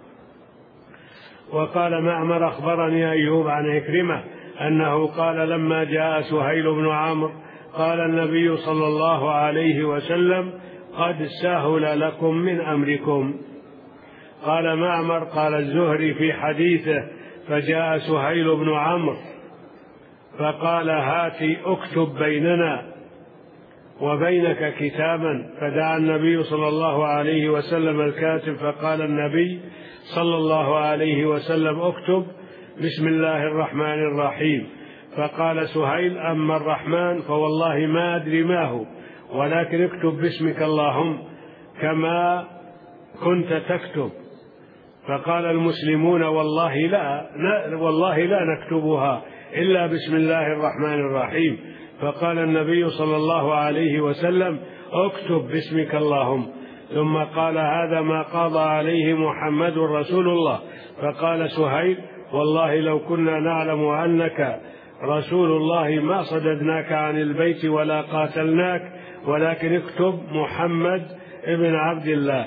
Speaker 1: وقال معمر أخبرني أيوب عن عكرمة أنه قال لما جاء سهيل بن عمرو قال النبي صلى الله عليه وسلم قد سهل لكم من أمركم. قال معمر قال الزهري في حديثه فجاء سهيل بن عمرو فقال هات اكتب بيننا وبينك كتابا. فدعا النبي صلى الله عليه وسلم الكاتب فقال النبي صلى الله عليه وسلم اكتب بسم الله الرحمن الرحيم. فقال سهيل أما الرحمن فوالله ما أدري ما هو، ولكن اكتب باسمك اللهم كما كنت تكتب. فقال المسلمون والله لا نكتبها إلا بسم الله الرحمن الرحيم. فقال النبي صلى الله عليه وسلم اكتب باسمك اللهم. ثم قال هذا ما قضى عليه محمد رسول الله. فقال سهيل والله لو كنا نعلم أنك رسول الله ما صددناك عن البيت ولا قاتلناك، ولكن اكتب محمد ابن عبد الله.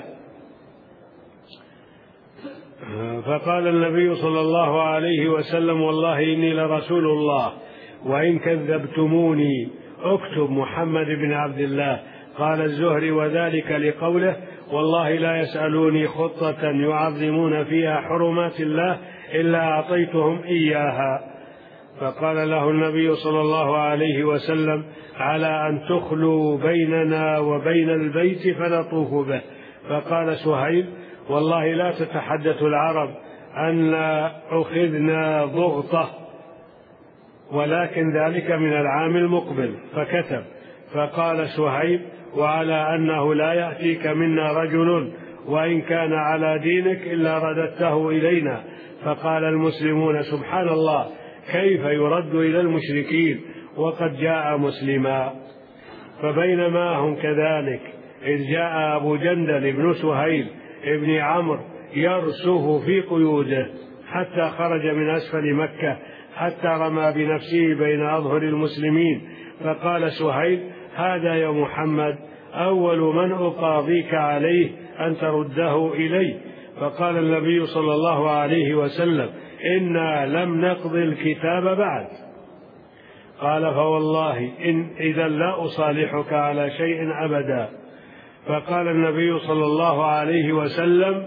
Speaker 1: فقال النبي صلى الله عليه وسلم والله إني لرسول الله وإن كذبتموني اكتب محمد بن عبد الله. قال الزهري وذلك لقوله والله لا يسألوني خطة يعظمون فيها حرمات الله إلا أعطيتهم إياها. فقال له النبي صلى الله عليه وسلم على أن تخلوا بيننا وبين البيت فنطوف به. فقال سهيل والله لا تتحدث العرب أن أخذنا ضغطة، ولكن ذلك من العام المقبل. فكتب. فقال سهيل وعلى أنه لا يأتيك منا رجل وإن كان على دينك إلا رددته إلينا. فقال المسلمون سبحان الله كيف يرد إلى المشركين وقد جاء مسلما. فبينما هم كذلك إذ جاء أبو جندل بن سهيل ابن عمرو يرسه في قيوده حتى خرج من أسفل مكة حتى رمى بنفسه بين أظهر المسلمين. فقال سهيل هذا يا محمد أول من أقاضيك عليه أن ترده إلي. فقال النبي صلى الله عليه وسلم إنا لم نقضي الكتاب بعد. قال فوالله إذا لا أصالحك على شيء أبدا. فقال النبي صلى الله عليه وسلم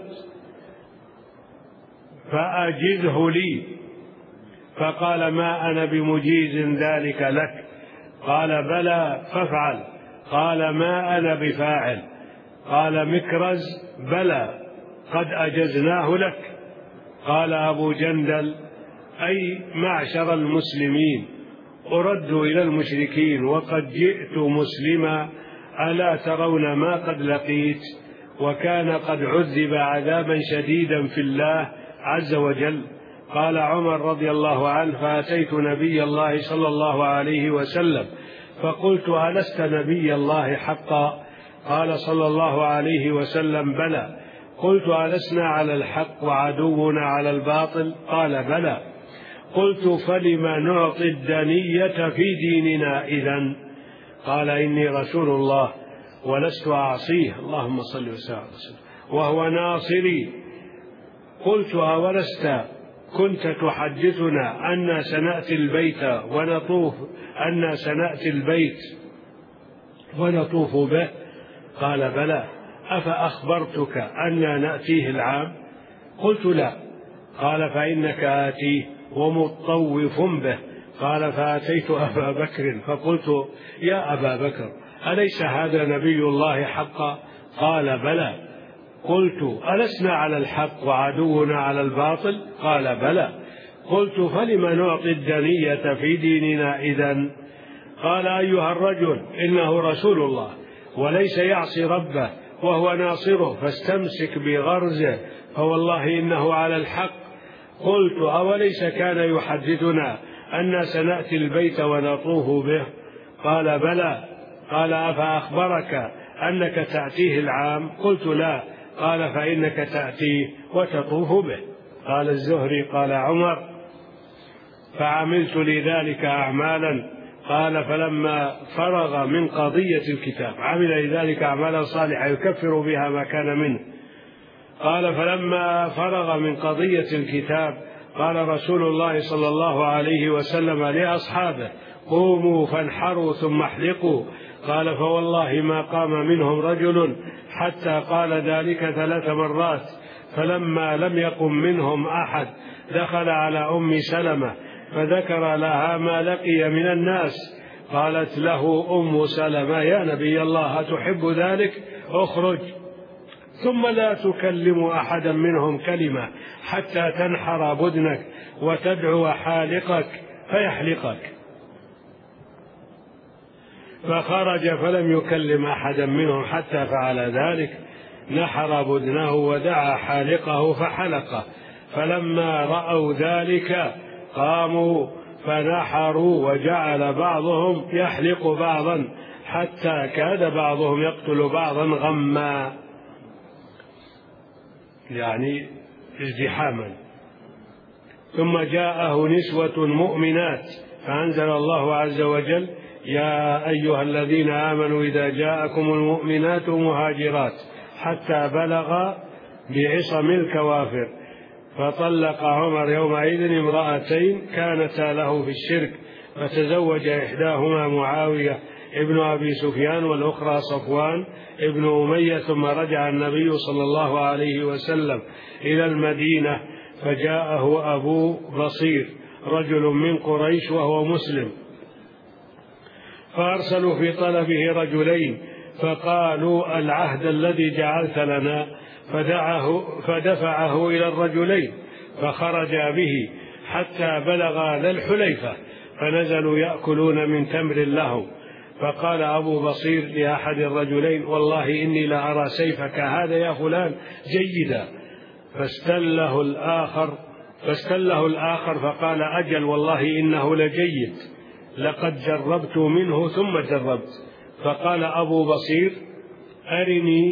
Speaker 1: فأجزه لي. فقال ما أنا بمجيز ذلك لك. قال بلى فافعل. قال ما أنا بفاعل. قال مكرز بلى قد أجزناه لك. قال أبو جندل أي معشر المسلمين أرد إلى المشركين وقد جئت مسلما، ألا ترون ما قد لقيت؟ وكان قد عذب عذابا شديدا في الله عز وجل. قال عمر رضي الله عنه: فأتيت نبي الله صلى الله عليه وسلم فقلت: ألست نبي الله حقا؟ قال صلى الله عليه وسلم: بلى. قلت: ألسنا على الحق وعدونا على الباطل؟ قال: بلى. قلت: فلما نعطي الدنية في ديننا إذن؟ قال: إني رسول الله ولست أعصيه، اللهم صل وسلم، وهو ناصري. قلت: أولست كنت تحدثنا أن سنأتي البيت ونطوف به؟ قال: بلى. أفأخبرتك أننا نأتيه العام؟ قلت: لا. قال: فإنك آتيه ومطوف به. قال: فأتيت أبا بكر فقلت: يا أبا بكر، أليس هذا نبي الله حقا؟ قال: بلى. قلت: ألسنا على الحق وعدونا على الباطل؟ قال: بلى. قلت: فلم نعطي الدنية في ديننا إذن؟ قال: أيها الرجل، إنه رسول الله وليس يعصي ربه وهو ناصره، فاستمسك بغرزه، فوالله إنه على الحق. قلت: أوليس كان يحدثنا أن سنأتي البيت ونطوف به؟ قال: بلى. قال: أفأخبرك أنك تأتيه العام؟ قلت: لا. قال: فإنك تأتيه وتطوف به. قال الزهري: قال عمر: فعملت لذلك أعمالا. قال: فلما فرغ من قضية الكتاب، عمل لذلك أعمالا صالحة يكفر بها ما كان منه. قال: فلما فرغ من قضية الكتاب قال رسول الله صلى الله عليه وسلم لأصحابه: قوموا فانحروا ثم احلقوا. قال: فوالله ما قام منهم رجل حتى قال ذلك 3 مرات. فلما لم يقم منهم أحد دخل على أم سلمة فذكر لها ما لقي من الناس. قالت له أم سلمة: يا نبي الله، أتحب ذلك؟ اخرج ثم لا تكلم أحدا منهم كلمة حتى تنحر بدنك وتدعو حالقك فيحلقك. فخرج فلم يكلم أحدا منهم حتى فعل ذلك، نحر بدنه ودعا حالقه فحلقه. فلما رأوا ذلك قاموا فنحروا، وجعل بعضهم يحلق بعضا حتى كاد بعضهم يقتل بعضا غما، يعني ازدحاما. ثم جاءه نسوة مؤمنات فأنزل الله عز وجل: يا أيها الذين آمنوا إذا جاءكم المؤمنات مهاجرات حتى بلغ بعصم الكوافر. فطلق عمر يومئذ امرأتين كانتا له في الشرك، فتزوج إحداهما معاوية ابن أبي سفيان والأخرى صفوان ابن أمية. ثم رجع النبي صلى الله عليه وسلم إلى المدينة فجاءه أبو بصير رجل من قريش وهو مسلم، فأرسلوا في طلبه رجلين فقالوا: العهد الذي جعلت لنا، فدفعه إلى الرجلين فخرجا به حتى بلغ ذا الحليفة، فنزلوا يأكلون من تمر لهم. فقال أبو بصير لأحد الرجلين: والله إني لأرى سيفك هذا يا فلان جيدا. فاستله الآخر فقال: أجل والله إنه لجيد، لقد جربت منه ثم جربت. فقال أبو بصير: أرني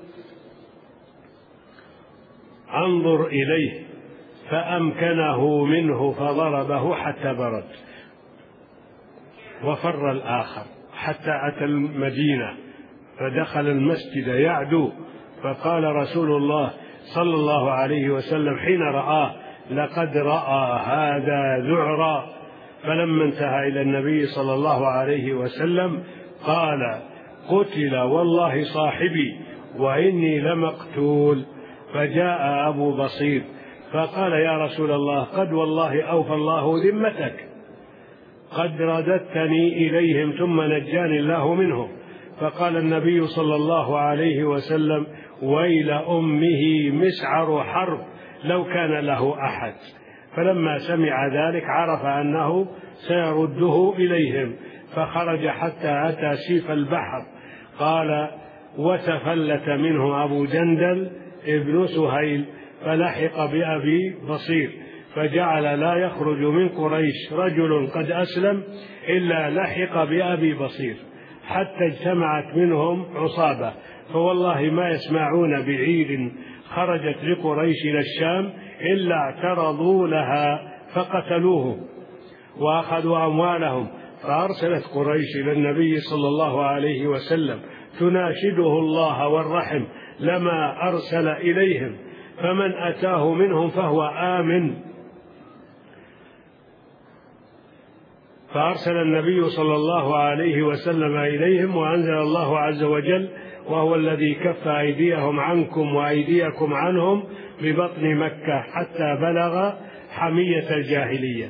Speaker 1: أنظر إليه. فأمكنه منه فضربه حتى برد. وفر الآخر حتى أتى المدينة فدخل المسجد يعدو. فقال رسول الله صلى الله عليه وسلم حين رآه: لقد رأى هذا ذعرا. فلما انتهى إلى النبي صلى الله عليه وسلم قال: قتل والله صاحبي وإني لمقتول. فجاء أبو بصير فقال: يا رسول الله، قد والله أوفى الله ذمتك، قد رددتني إليهم ثم نجاني الله منهم. فقال النبي صلى الله عليه وسلم: ويل أمه مسعر حرب لو كان له أحد. فلما سمع ذلك عرف أنه سيرده إليهم، فخرج حتى أتى سيف البحر. قال: وتفلت منه أبو جندل ابن سهيل فلحق بأبي بصير، فجعل لا يخرج من قريش رجل قد أسلم إلا لحق بأبي بصير، حتى اجتمعت منهم عصابة، فوالله ما يسمعون بعيد خرجت لقريش إلى الشام إلا اعترضوا لها فقتلوه وأخذوا أموالهم. فأرسلت قريش إلى النبي صلى الله عليه وسلم تناشده الله والرحم لما أرسل إليهم، فمن أتاه منهم فهو آمن. فأرسل النبي صلى الله عليه وسلم إليهم، وأنزل الله عز وجل: وهو الذي كف أيديهم عنكم وأيديكم عنهم ببطن مكة حتى بلغ حمية الجاهلية.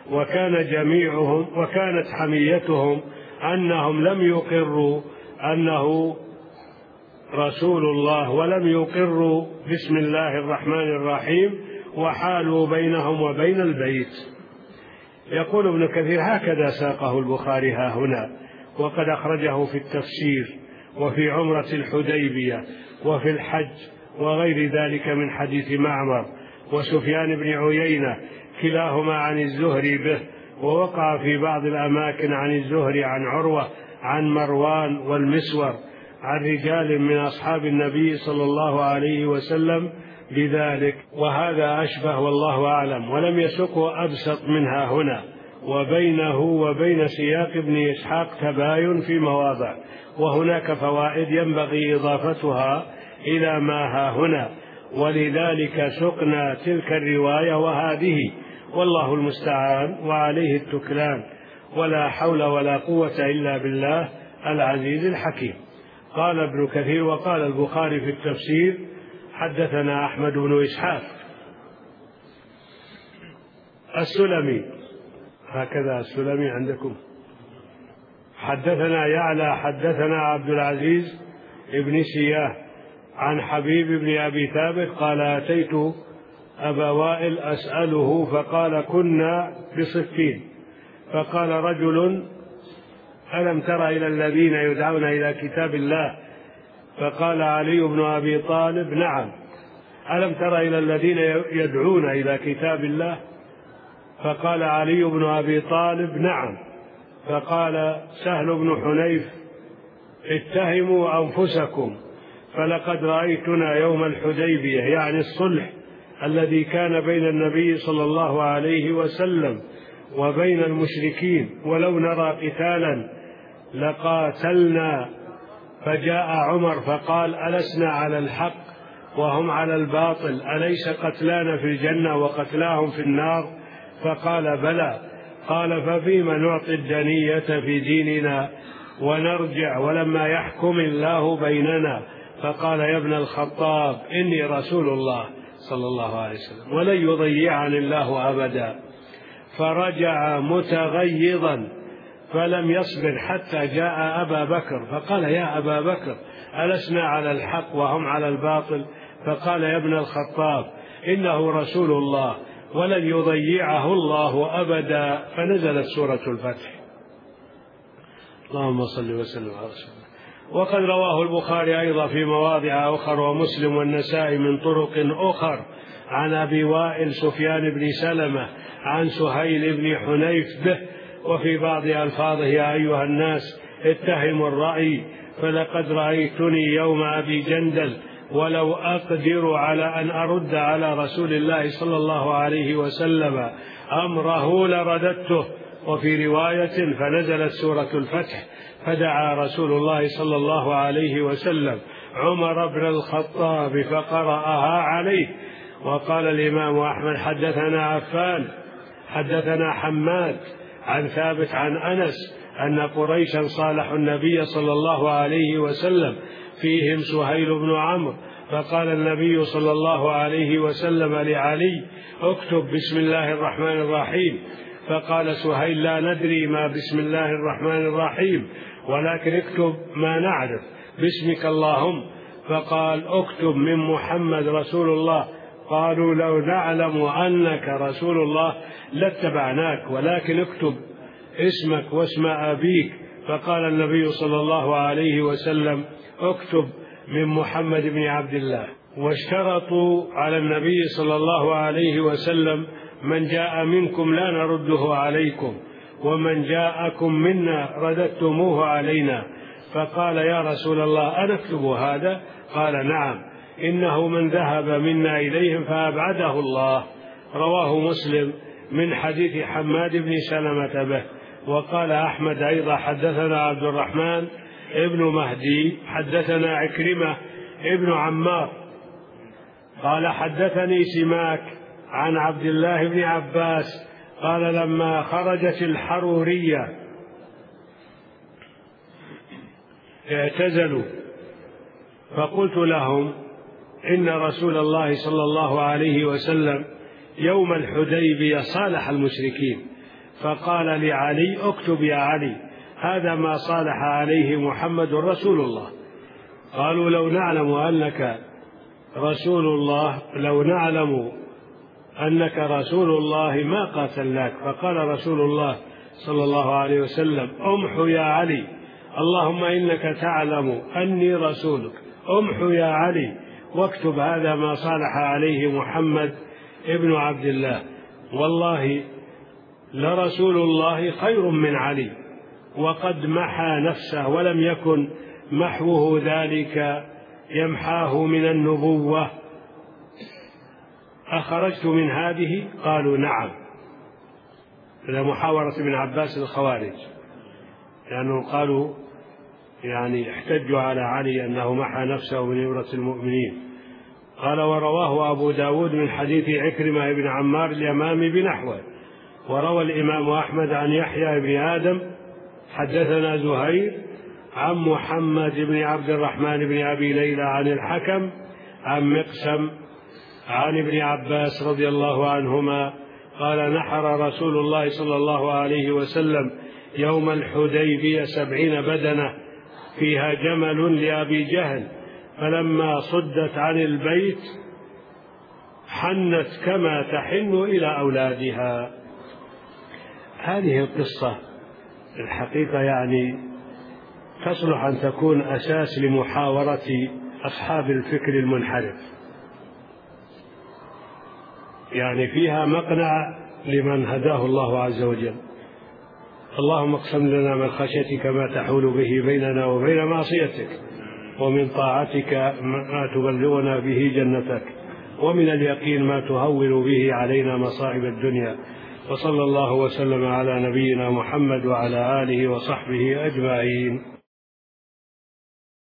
Speaker 1: وكانت حميتهم أنهم لم يقروا أنه رسول الله ولم يقروا بسم الله الرحمن الرحيم، وحالوا بينهم وبين البيت. يقول ابن كثير: هكذا ساقه البخاري ها هنا، وقد أخرجه في التفسير وفي عمرة الحديبية وفي الحج وغير ذلك من حديث معمر وسفيان بن عيينة كلاهما عن الزهري به، ووقع في بعض الأماكن عن الزهري عن عروة عن مروان والمسور عن رجال من أصحاب النبي صلى الله عليه وسلم بذلك، وهذا أشبه والله أعلم. ولم يسقه أبسط منها هنا، وبينه وبين سياق ابن إسحاق تباين في مواضع، وهناك فوائد ينبغي إضافتها إلى ما ها هنا، ولذلك سقنا تلك الرواية وهذه، والله المستعان وعليه التكلان، ولا حول ولا قوة إلا بالله العزيز الحكيم. قال ابن كثير: وقال البخاري في التفسير: حدثنا أحمد بن إسحاق السلمي، هكذا السلمي عندكم. حدثنا يعلى حدثنا عبد العزيز ابن سياه عن حبيب بن أبي ثابت قال: أتيت أبا وائل أسأله، فقال: كنا بصفين، فقال رجل: ألم تر إلى الذين يدعون إلى كتاب الله؟ فقال علي بن أبي طالب: نعم. ألم تر إلى الذين يدعون إلى كتاب الله؟ فقال علي بن أبي طالب: نعم. فقال سهل بن حنيف: اتهموا أنفسكم، فلقد رأيتنا يوم الحديبية، يعني الصلح الذي كان بين النبي صلى الله عليه وسلم وبين المشركين، ولو نرى قتالا لقاتلنا. فجاء عمر فقال: ألسنا على الحق وهم على الباطل؟ أليس قتلانا في الجنة وقتلاهم في النار؟ فقال: بلى. قال: ففيما نعطي الدنية في ديننا ونرجع ولما يحكم الله بيننا؟ فقال: يا ابن الخطاب، إني رسول الله صلى الله عليه وسلم ولن يضيعني الله أبدا. فرجع متغيظا فلم يصبر حتى جاء أبا بكر، فقال: يا أبا بكر، ألسنا على الحق وهم على الباطل؟ فقال: يا ابن الخطاب، إنه رسول الله ولن يضيعه الله أبدا. فنزلت سورة الفتح. اللهم صل وسلم على رسول الله. وقد رواه البخاري أيضا في مواضع أخر، ومسلم والنسائي من طرق أخر، عن أبي وائل سفيان بن سلمة عن سهيل بن حنيف به، وفي بعض ألفاظه: يا أيها الناس اتهموا الرأي، فلقد رأيتني يوم أبي جندل، ولو أقدر على أن أرد على رسول الله صلى الله عليه وسلم أمره لرددته. وفي رواية: فنزلت سورة الفتح، فدعا رسول الله صلى الله عليه وسلم عمر بن الخطاب فقرأها عليه. وقال الإمام أحمد: حدثنا عفان حدثنا حماد عن ثابت عن أنس أن قريشا صالحوا النبي صلى الله عليه وسلم، فيهم سهيل بن عمرو، فقال النبي صلى الله عليه وسلم لعلي: اكتب بسم الله الرحمن الرحيم. فقال سهيل: لا ندري ما بسم الله الرحمن الرحيم، ولكن اكتب ما نعرف، باسمك اللهم. فقال: اكتب من محمد رسول الله. قالوا لو نعلم أنك رسول الله لاتبعناك، ولكن اكتب اسمك واسم أبيك. فقال النبي صلى الله عليه وسلم اكتب من محمد بن عبد الله. واشترطوا على النبي صلى الله عليه وسلم من جاء منكم لا نرده عليكم، ومن جاءكم منا رددتموه علينا. فقال يا رسول الله أنكتب هذا؟ قال نعم، إنه من ذهب منا إليهم فأبعده الله. رواه مسلم من حديث حماد بن سلمة به. وقال أحمد أيضا حدثنا عبد الرحمن ابن مهدي حدثنا عكرمة ابن عمار قال حدثني سماك عن عبد الله بن عباس قال لما خرجت الحرورية اعتزلوا، فقلت لهم إن رسول الله صلى الله عليه وسلم يوم الحديبية صالح المشركين، فقال لعلي اكتب يا علي هذا ما صالح عليه محمد رسول الله. قالوا لو نعلم أنك رسول الله ما قاتلناك. فقال رسول الله صلى الله عليه وسلم امحو يا علي، اللهم إنك تعلم أني رسولك، امحو يا علي واكتب هذا ما صالح عليه محمد ابن عبد الله، والله لرسول الله خير من علي، وقد محى نفسه ولم يكن محوه ذلك يمحاه من النبوة. أخرجت من هذه؟ قالوا نعم، إلى محاورة ابن عباس الخوارج، لأنهم قالوا يعني احتجوا على علي أنه محى نفسه من نورة المؤمنين. قال ورواه أبو داود من حديث عكرمة بن عمار اليمامي بنحوه. وروى الإمام أحمد عن يحيى بن آدم حدثنا زهير عن محمد بن عبد الرحمن بن أبي ليلى عن الحكم عن مقسم عن ابن عباس رضي الله عنهما قال نحر رسول الله صلى الله عليه وسلم يوم الحديبية 70 بدنة فيها جمل لأبي جهل، فلما صدت عن البيت حنت كما تحن إلى أولادها. هذه القصة الحقيقة يعني تصلح أن تكون أساس لمحاورة أصحاب الفكر المنحرف، يعني فيها مقنع لمن هداه الله عز وجل. اللهم اقسم لنا من خشيتك ما تحول به بيننا وبين معصيتك، ومن طاعتك ما تبلغنا به جنتك، ومن اليقين ما تهون به علينا مصائب الدنيا. وصلى الله وسلم على نبينا محمد وعلى آله وصحبه أجمعين.